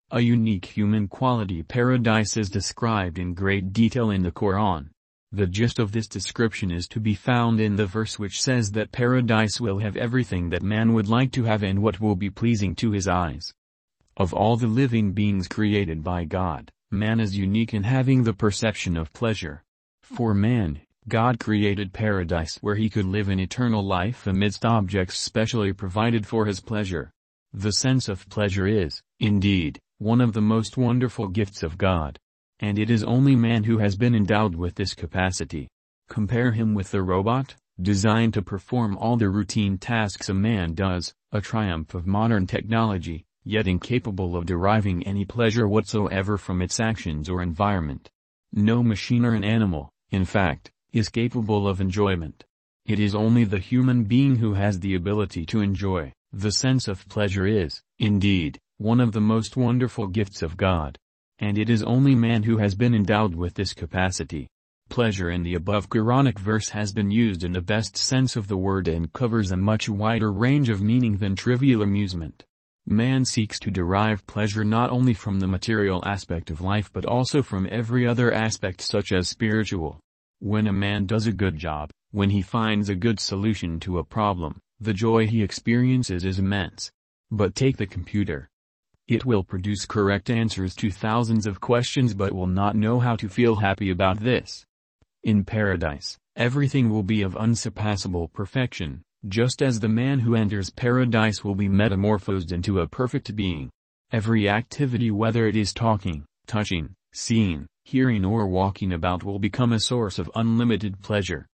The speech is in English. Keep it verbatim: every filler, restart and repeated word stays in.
A unique human quality. Paradise is described in great detail in the Quran. The gist of this description is to be found in the verse which says that paradise will have everything that man would like to have and what will be pleasing to his eyes. Of all the living beings created by God, man is unique in having the perception of pleasure. For man, God created paradise where he could live in eternal life amidst objects specially provided for his pleasure. The sense of pleasure is, indeed, one of the most wonderful gifts of God. And it is only man who has been endowed with this capacity. Compare him with the robot, designed to perform all the routine tasks a man does, a triumph of modern technology, yet incapable of deriving any pleasure whatsoever from its actions or environment. No machine or an animal, in fact, is capable of enjoyment. It is only the human being who has the ability to enjoy. The sense of pleasure is, indeed, one of the most wonderful gifts of God. And it is only man who has been endowed with this capacity. Pleasure in the above Quranic verse has been used in the best sense of the word and covers a much wider range of meaning than trivial amusement. Man seeks to derive pleasure not only from the material aspect of life but also from every other aspect such as spiritual. When a man does a good job, when he finds a good solution to a problem, the joy he experiences is immense. But take the computer. It will produce correct answers to thousands of questions but will not know how to feel happy about this. In paradise, everything will be of unsurpassable perfection, just as the man who enters paradise will be metamorphosed into a perfect being. Every activity, whether it is talking, touching, seeing, hearing or walking about, will become a source of unlimited pleasure.